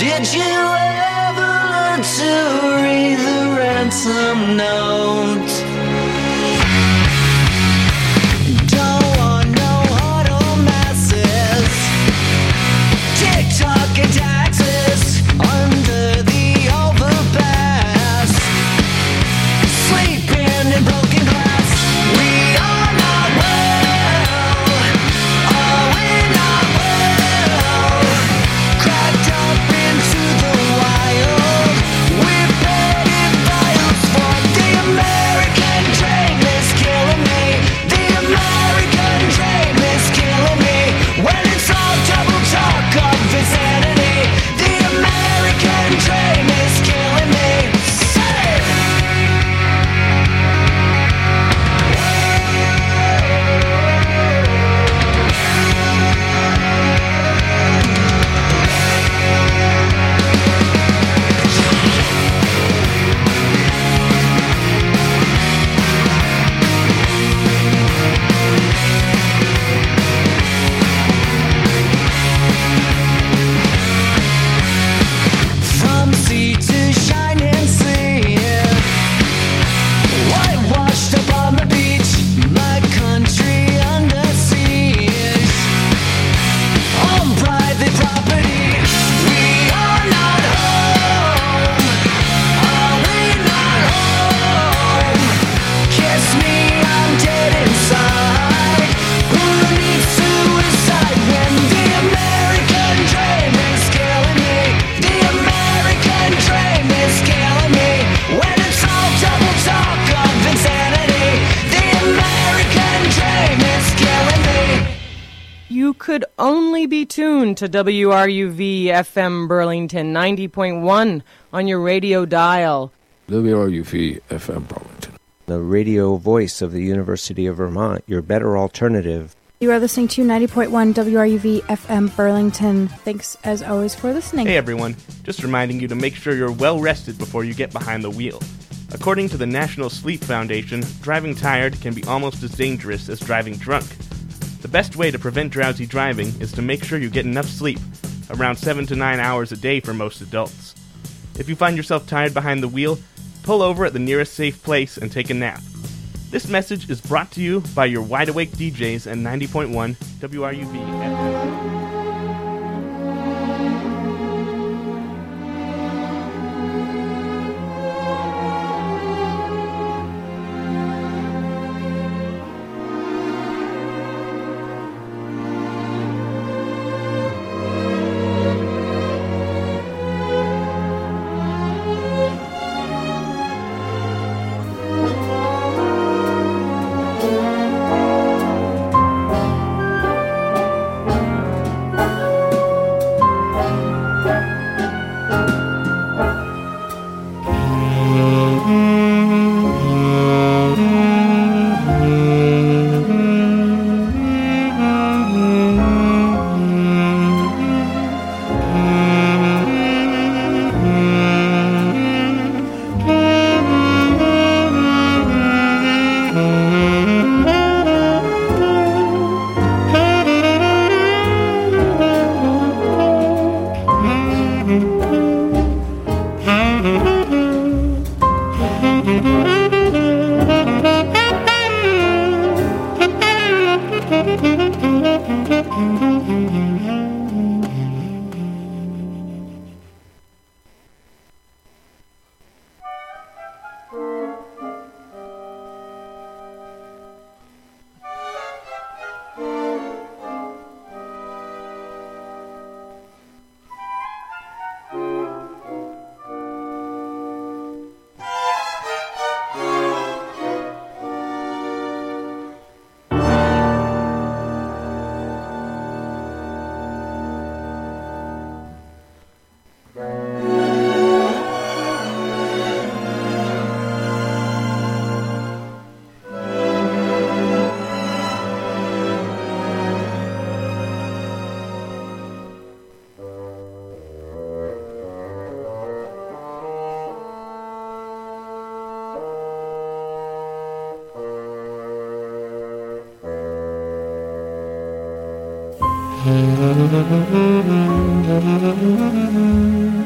Did you ever learn to read the ransom note? Don't want no huddle masses, TikTok and taxes under the overpass, sleeping in broken glass. We are not well, are we not well? Cracked up into the wild, we're pedophiles for the American dream is killing me. The American dream is killing me. When it's all double talk of insanity, the American dream is killing me. Say! From sea to shining sea, whitewashed up on the beach, my country under siege. On private property, we are not home. Are we not home? Kiss me, I'm dead inside. Who needs suicide when the American dream is killing me? The American dream is killing me. When it's all double talk of insanity, the American dream is killing me. You could only be tuned to WRUV FM Burlington 90.1 on your radio dial. WRUV FM Burlington. The radio voice of the University of Vermont, your better alternative. You are listening to 90.1 WRUV FM Burlington. Thanks, as always, for listening. Hey everyone, just reminding you to make sure you're well rested before you get behind the wheel. According to the National Sleep Foundation, driving tired can be almost as dangerous as driving drunk. The best way to prevent drowsy driving is to make sure you get enough sleep, around 7 to 9 hours a day for most adults. If you find yourself tired behind the wheel, pull over at the nearest safe place and take a nap. This message is brought to you by your wide awake DJs at 90.1 WRUV FM. Mm-hmm.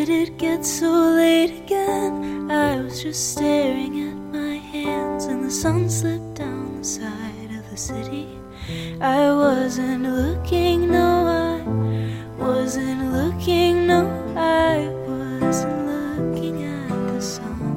did it get so late again? I was just staring at my hands, and the sun slipped down the side of the city. I wasn't looking, no, I wasn't looking, no, I wasn't looking at the sun.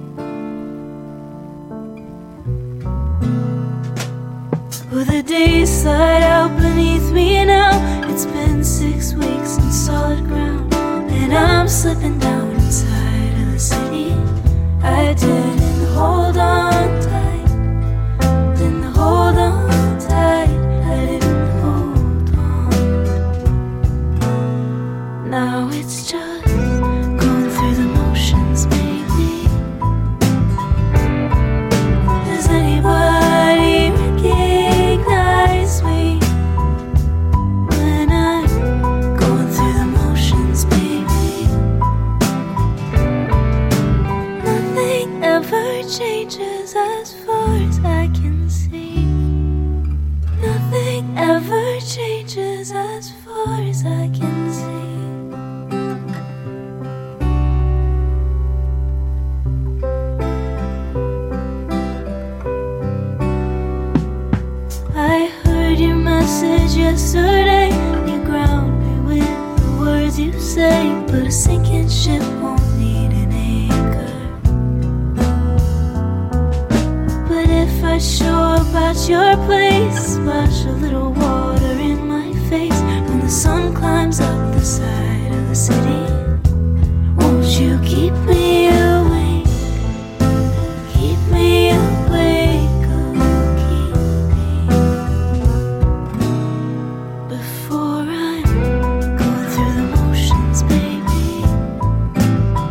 Well, the days slide out beneath me now. It's been 6 weeks in solid ground, and I'm slipping down inside of the city. I didn't hold on tight, didn't hold on tight, I didn't hold on. Now it's just going through the motions, maybe. Does anybody recognize me when I'm going through the motions, baby? Nothing ever changes as far as I can see. Nothing ever changes as far as I can see. I heard your message yesterday. You ground me with the words you say, but a sinking ship won't need an anchor. But if I show up at your place, splash a little water in my face when the sun climbs up the side of the city.